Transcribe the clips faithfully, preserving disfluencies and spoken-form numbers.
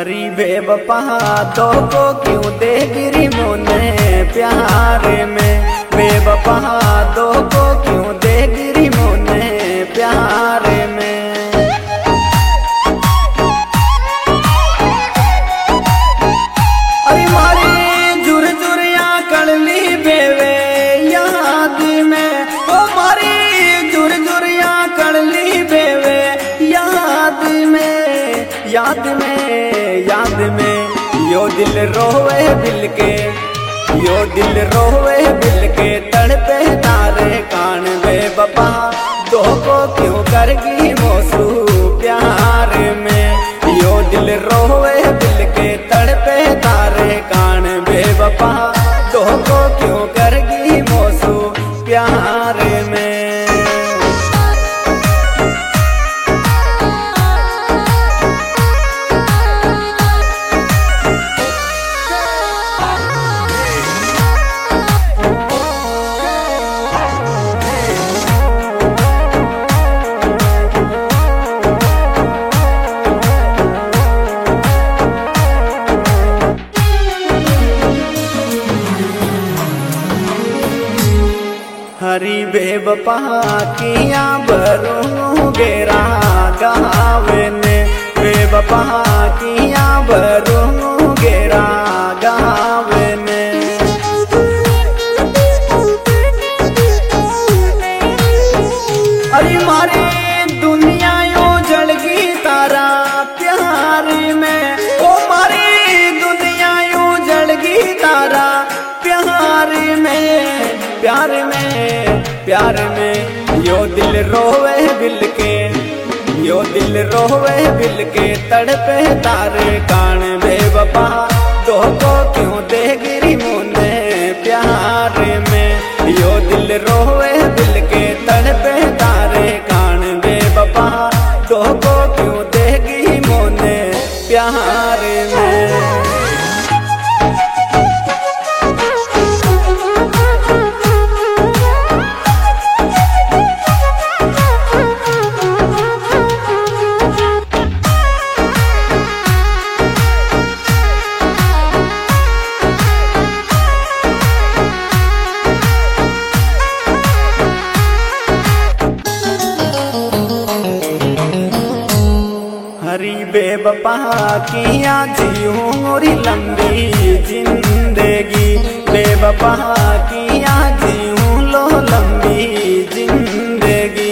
हरी बेवफा तो को क्यों दे गिरी मोने प्यार में, बेवफा तो को क्यों दे गिरी मोने प्यार में। अरे मारी जुर जुरिया कड़ली बेवे याद में, ओ मारी जुर जुरिया कड़ली बेवे याद में, याद में याद में। यो दिल रोवे दिल के, यो दिल रोवे दिल के तड़पे तारे कान बेवफा दो को क्यों करगी मोसू प्यार में। यो दिल रोवे दिल के तड़पे तारे कान बेवफा दो को क्यों करगी मोसू प्यार में। हरी बेवफा किया भरूं गेरा गावे ने, बेवफा किया भरूं गेरा गावे ने। अरे मारे दुनिया यो जलगी तारा प्यार में, ओ मारी दुनिया यो जलगी तारा प्यार में, प्यार में प्यार में। यो दिल रोवे दिल के, यो दिल रोवे दिल के तड़पे तारे कान बेवफा दो को क्यों दे गिरी मोने प्यार में। यो दिल रोवे दिल के तड़पे तारे कान बेवफा दो को क्यों दे गिरी मोने प्यार में। हरी बेवफा किया जीऊं मोरी लंबी जिंदगी, बेवफा किया जीऊं लो लंबी जिंदगी।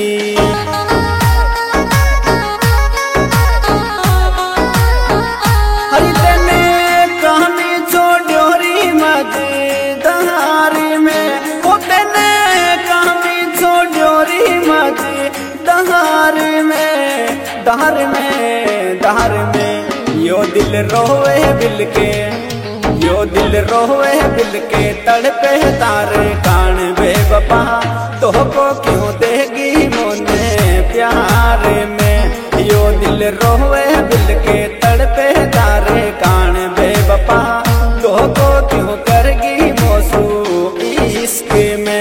हरी तेने कहानी छोड़ोरी मजेदार में, ओ तेने कहानी छोड़ोरी मजेदार में, दहर में दहर में। यो दिल रोवे दिल के, यो दिल रोवे दिल के तड़पे तारे कान बेवफा तो को क्यों देगी मोने प्यार में। यो दिल रोवे दिल के तड़पे तारे कान बेवफा तो को क्यों करगी मोसू इश्क में।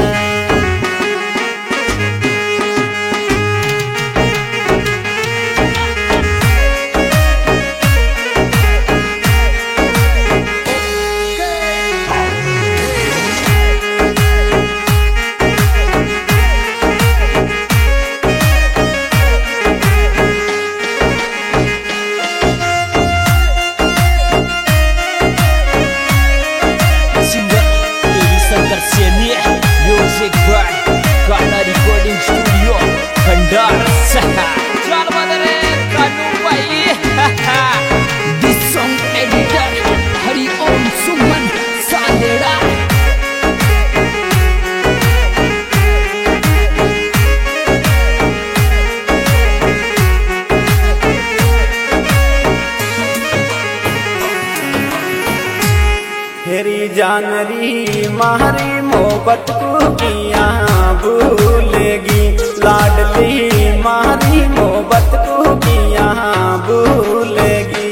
हेरी जानरी मारी मोहब्बत को किया भूलेगी, लाडली मारी मोहब्बत को किया भूलेगी।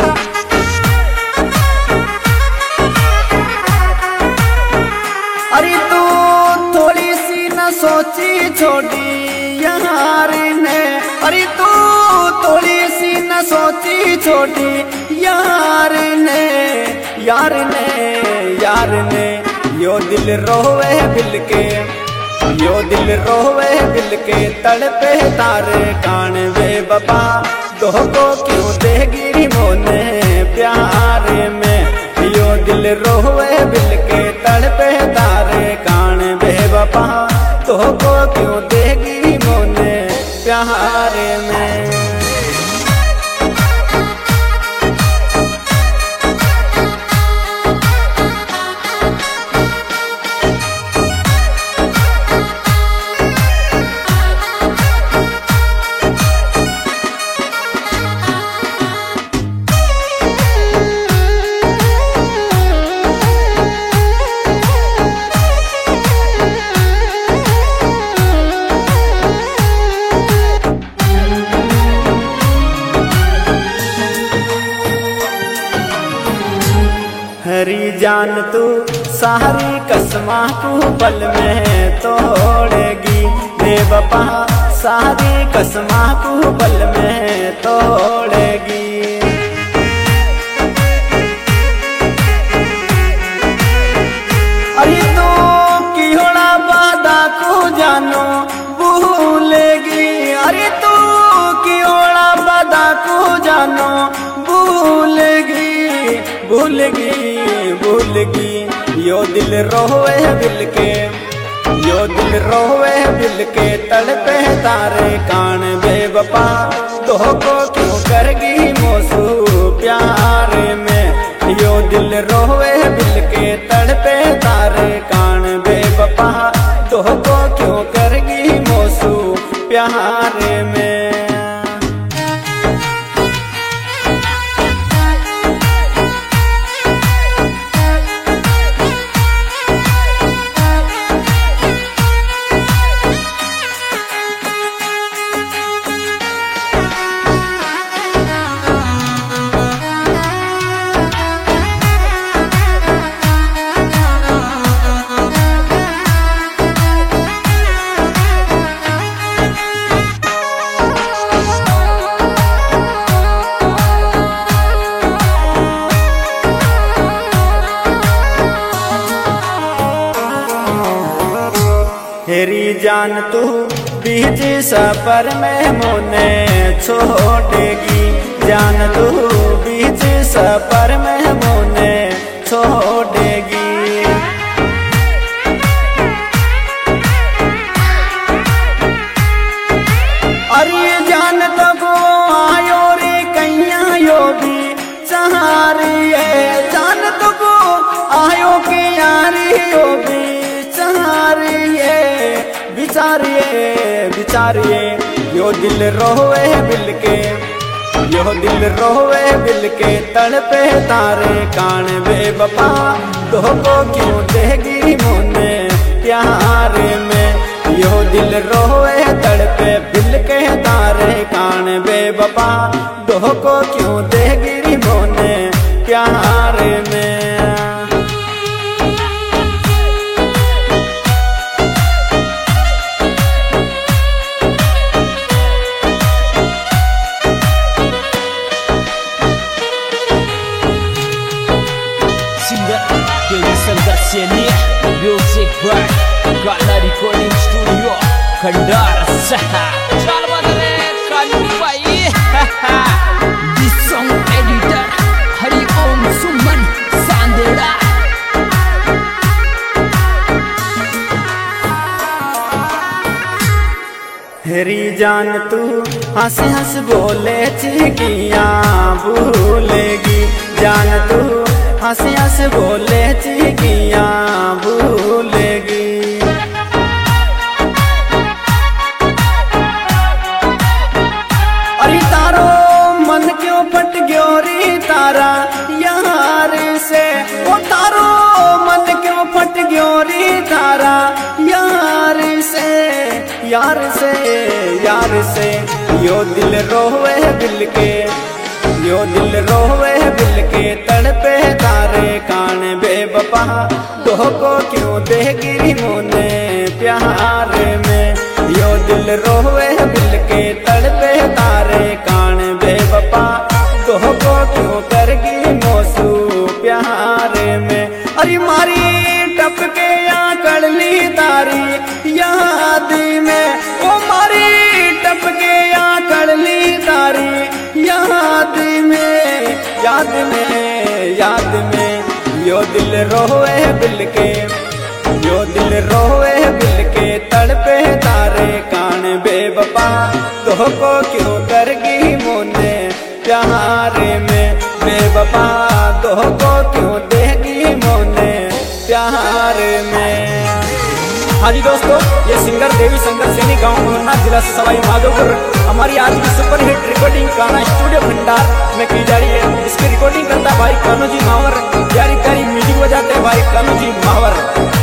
अरे तू थोड़ी सी न सोची छोड़ी यार ने, अरे तू थोड़ी सी न सोची छोड़ी यार ने यार ने यो दिल रोवे बिल के यो दिल रोवे बिल के तड़पे तारे कान वे बाबा दो को क्यों देगी मोने प्यार में यो दिल रोवे बिल के तड़पे तारे कान वे बाबा दो को क्यों देगी मोने प्यार में। हरी जान तू सारी कसमा तू पल में तोड़ेगी बेवफा सारी कसमा तू पल में तोड़ेगी। अरे तो किहोड़ा वादा को जानो भूलेगी अरे तो किहोड़ा वादा को जानो भूलेगी भूलेगी भूलेगी यो दिल रोवे बिल के यो दिल रोवे बिल के तड़पे तारे कान बेवफा दो को क्यों करगी मोसू प्यार में यो दिल रोवे बिल के तड़पे तारे कान बेवफा दो को क्यों करगी मोसू प्यार में। हेरी जान तू बीच सफर में मोने छोड़ेगी जान तू बीच सफर में मोने छोड़ेगी। अरे जान तो को आयो रे कैया यो भी सहारी है जान तो को आयो के यारी यो भी सहारी बिचारिए बिचारिए यो दिल रोवे बिल के यो दिल रोवे बिल के तड़पे तारे कान बेवफा दो को क्यों देगी मोने प्यार में यो दिल रोवे तड़पे बिल के तारे कान बेवफा दो को क्यों देगी मोने प्यार में। Music by Gala Recording Studio Kandar Saha Chal badale Kanu bhai This song editor Hari Om Suman Sandera हेरी जान तू हंस हंस बोले चिकिया भूलेगी जान तू हंस हंस बोले चिकिया भूलेगी। अरे तारो मन क्यों फट गयो रे तारा यार से ओ तारो मन क्यों फट गयो रे तारा यार से यार से यार से यो दिल रोवे बिल के यो दिल रोवे बिल के तड़पे तारे कान बेवफा दो को क्यों देगी मोने प्यार में यो दिल रोवे बिल के तड़पे तारे कान बेवफा दो को क्यों करगी मोसू प्यार दिल रोवे बिल के, यो दिल रोवे बिल के, तड़पे तारे कान बेवफा, तो को क्यों करगी मोने प्यार में बेवफा, तो को क्यों देगी मोने प्यार में। हाँ जी दोस्तों, ये सिंगर देवी शंकर सैनी, गांव मुन्ना, जिला सवाई माधोपुर, हमारी आज की सुपर हिट रिकॉर्डिंग गाना स्टूडियो भंडार में की जा रही है। इसकी रिकॉर्डिंग करता भाई कानू जी मावर, प्यारी प्यारी म्यूजिक बजाते भाई कानू जी मावर।